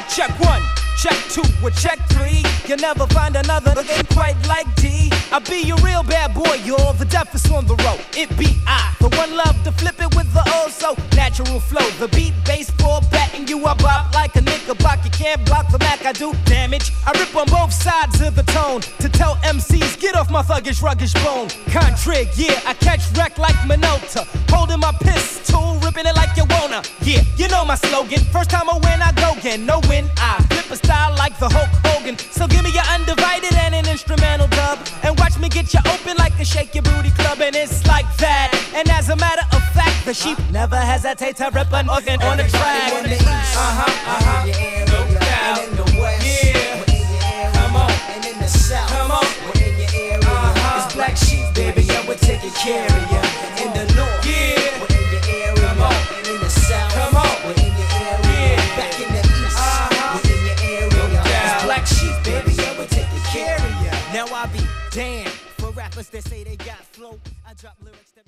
Check one, check two, or check three. You'll never find another looking quite like D. I'll be your real bad boy, you're the deafest on the road. It be I, the one love to flip it with the oh so natural flow. The beat, bass, for batting you up like a knickerbocker. You can't block the Mac, I do damage. I rip on both sides of the tone to tell MCs, get off my thuggish, ruggish bone. Contrig, yeah, I catch wreck like Minota. Holding my pistol, ripping it like you wanna. Yeah, you know my slogan. First time I win, I go again. No win, I flip a style like the Hulk Hogan. So give me your undivided and an instrumental dub, and watch me get you open like a shake your booty club. And it's like that. And as a matter of fact, the sheep never hesitate to rip an organ on the track. In the east, no doubt. And in the west, Yeah. we're in your area. Come on. And in the south, Come on. we're in your area. It's Black Sheep, baby, yeah, we're taking care of you. In the north, Yeah. we're in your area. Come on. And in the south, Come on. we're in your area. Yeah. Back in the east, we're in your area. doubt. It's Black Sheep, baby, yeah, we're taking care of you. Now I be damned for rappers that say they got flow. I drop lyrics that